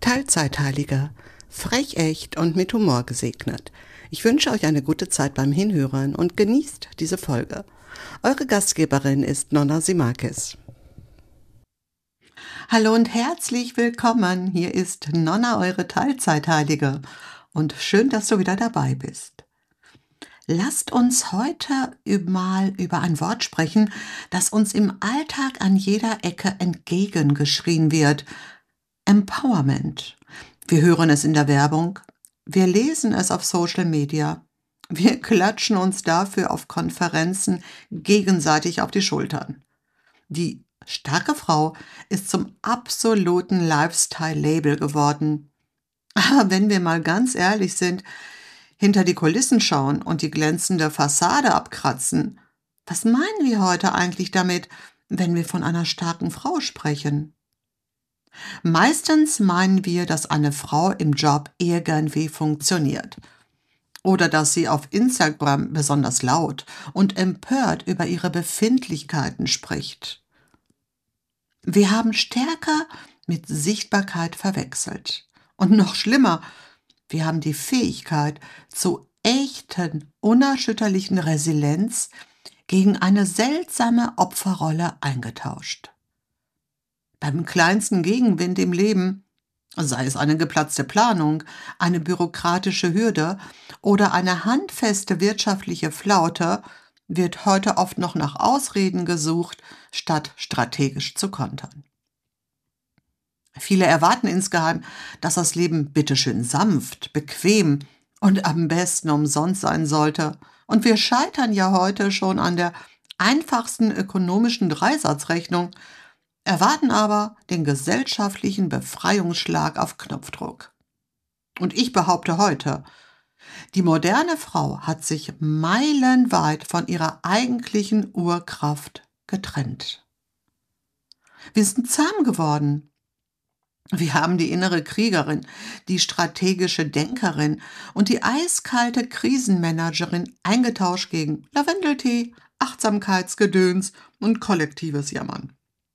Teilzeitheiliger, frech echt und mit Humor gesegnet. Ich wünsche euch eine gute Zeit beim Hinhören und genießt diese Folge. Eure Gastgeberin ist Nonna Simakis. Hallo und herzlich willkommen. Hier ist Nonna, eure Teilzeitheilige. Und schön, dass du wieder dabei bist. Lasst uns heute mal über ein Wort sprechen, das uns im Alltag an jeder Ecke entgegengeschrien wird. Empowerment. Wir hören es in der Werbung, wir lesen es auf Social Media, wir klatschen uns dafür auf Konferenzen gegenseitig auf die Schultern. Die starke Frau ist zum absoluten Lifestyle-Label geworden. Aber wenn wir mal ganz ehrlich sind, hinter die Kulissen schauen und die glänzende Fassade abkratzen, was meinen wir heute eigentlich damit, wenn wir von einer starken Frau sprechen? Meistens meinen wir, dass eine Frau im Job irgendwie funktioniert. Oder dass sie auf Instagram besonders laut und empört über ihre Befindlichkeiten spricht. Wir haben Stärke mit Sichtbarkeit verwechselt. Und noch schlimmer, wir haben die Fähigkeit zu echten, unerschütterlichen Resilienz gegen eine seltsame Opferrolle eingetauscht. Beim kleinsten Gegenwind im Leben, sei es eine geplatzte Planung, eine bürokratische Hürde oder eine handfeste wirtschaftliche Flaute, wird heute oft noch nach Ausreden gesucht, statt strategisch zu kontern. Viele erwarten insgeheim, dass das Leben bitteschön sanft, bequem und am besten umsonst sein sollte. Und wir scheitern ja heute schon an der einfachsten ökonomischen Dreisatzrechnung, erwarten aber den gesellschaftlichen Befreiungsschlag auf Knopfdruck. Und ich behaupte heute, die moderne Frau hat sich meilenweit von ihrer eigentlichen Urkraft getrennt. Wir sind zahm geworden. Wir haben die innere Kriegerin, die strategische Denkerin und die eiskalte Krisenmanagerin eingetauscht gegen Lavendeltee, Achtsamkeitsgedöns und kollektives Jammern.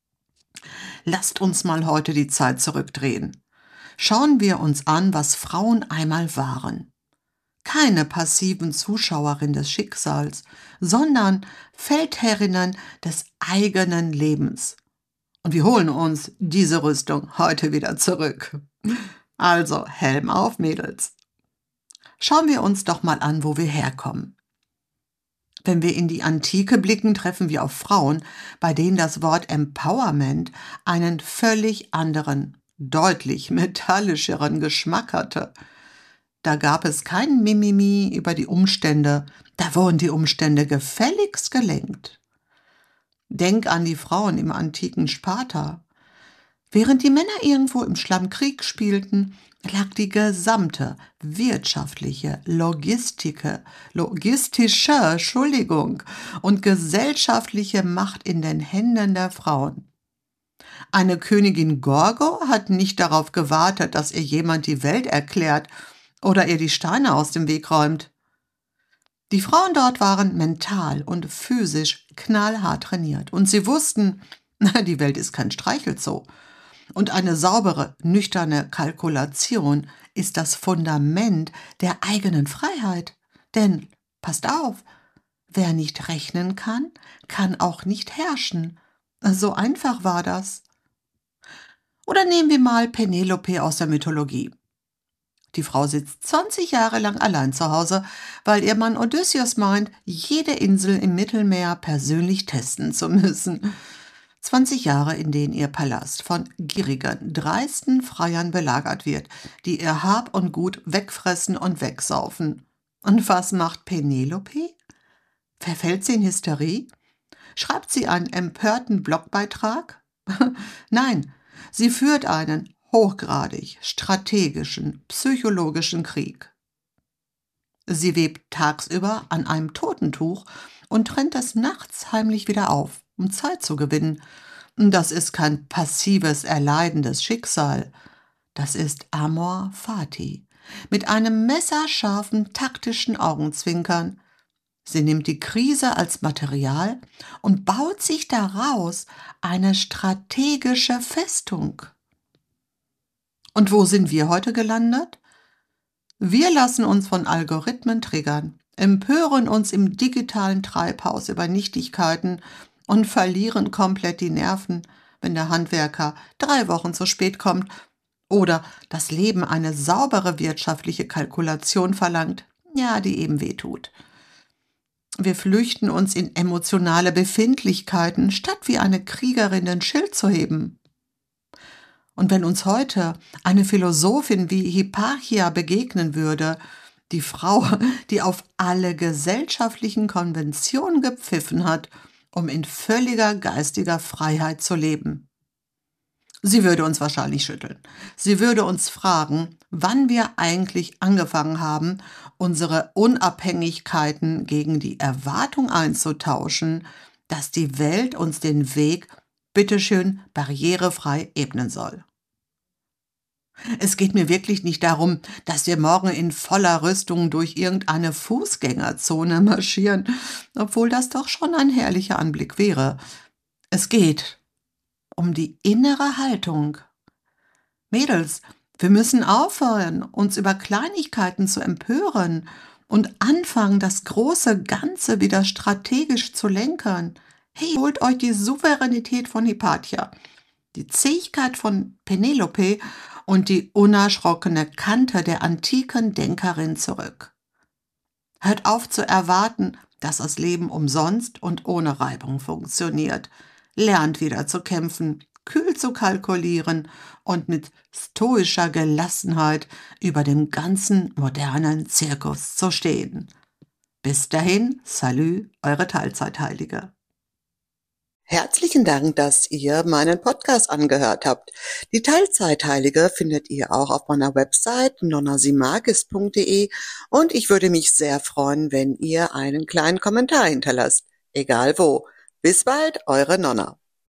Lasst uns mal heute die Zeit zurückdrehen. Schauen wir uns an, was Frauen einmal waren. Keine passiven Zuschauerinnen des Schicksals, sondern Feldherrinnen des eigenen Lebens. Und wir holen uns diese Rüstung heute wieder zurück. Also, Helm auf, Mädels. Schauen wir uns doch mal an, wo wir herkommen. Wenn wir in die Antike blicken, treffen wir auf Frauen, bei denen das Wort Empowerment einen völlig anderen, deutlich metallischeren Geschmack hatte. Da gab es kein Mimimi über die Umstände, da wurden die Umstände gefälligst gelenkt. Denk an die Frauen im antiken Sparta. Während die Männer irgendwo im Schlamm Krieg spielten, lag die gesamte wirtschaftliche, logistische und gesellschaftliche Macht in den Händen der Frauen. Eine Königin Gorgo hat nicht darauf gewartet, dass ihr jemand die Welt erklärt oder ihr die Steine aus dem Weg räumt. Die Frauen dort waren mental und physisch knallhart trainiert und sie wussten, die Welt ist kein Streichelzoo. Und eine saubere, nüchterne Kalkulation ist das Fundament der eigenen Freiheit. Denn, passt auf, wer nicht rechnen kann, kann auch nicht herrschen. So einfach war das. Oder nehmen wir mal Penelope aus der Mythologie. Die Frau sitzt 20 Jahre lang allein zu Hause, weil ihr Mann Odysseus meint, jede Insel im Mittelmeer persönlich testen zu müssen. 20 Jahre, in denen ihr Palast von gierigen, dreisten Freiern belagert wird, die ihr Hab und Gut wegfressen und wegsaufen. Und was macht Penelope? Verfällt sie in Hysterie? Schreibt sie einen empörten Blogbeitrag? Nein, sie führt einen hochgradig strategischen, psychologischen Krieg. Sie webt tagsüber an einem Totentuch und trennt es nachts heimlich wieder auf, um Zeit zu gewinnen. Das ist kein passives, erleidendes Schicksal. Das ist Amor Fati. Mit einem messerscharfen, taktischen Augenzwinkern. Sie nimmt die Krise als Material und baut sich daraus eine strategische Festung. Und wo sind wir heute gelandet? Wir lassen uns von Algorithmen triggern, empören uns im digitalen Treibhaus über Nichtigkeiten und verlieren komplett die Nerven, wenn der Handwerker 3 Wochen zu spät kommt oder das Leben eine saubere wirtschaftliche Kalkulation verlangt, ja, die eben wehtut. Wir flüchten uns in emotionale Befindlichkeiten, statt wie eine Kriegerin den Schild zu heben. Und wenn uns heute eine Philosophin wie Hipparchia begegnen würde, die Frau, die auf alle gesellschaftlichen Konventionen gepfiffen hat, um in völliger geistiger Freiheit zu leben. Sie würde uns wahrscheinlich schütteln. Sie würde uns fragen, wann wir eigentlich angefangen haben, unsere Unabhängigkeiten gegen die Erwartung einzutauschen, dass die Welt uns den Weg bitteschön barrierefrei ebnen soll. Es geht mir wirklich nicht darum, dass wir morgen in voller Rüstung durch irgendeine Fußgängerzone marschieren, obwohl das doch schon ein herrlicher Anblick wäre. Es geht um die innere Haltung. Mädels, wir müssen aufhören, uns über Kleinigkeiten zu empören und anfangen, das große Ganze wieder strategisch zu lenken. Hey, holt euch die Souveränität von Hypatia, die Zähigkeit von Penelope und die unerschrockene Kante der antiken Denkerin zurück. Hört auf zu erwarten, dass das Leben umsonst und ohne Reibung funktioniert. Lernt wieder zu kämpfen, kühl zu kalkulieren und mit stoischer Gelassenheit über dem ganzen modernen Zirkus zu stehen. Bis dahin, salü, eure Teilzeitheilige. Herzlichen Dank, dass ihr meinen Podcast angehört habt. Die Teilzeitheilige findet ihr auch auf meiner Website nonnasimakis.de und ich würde mich sehr freuen, wenn ihr einen kleinen Kommentar hinterlasst. Egal wo. Bis bald, eure Nonna.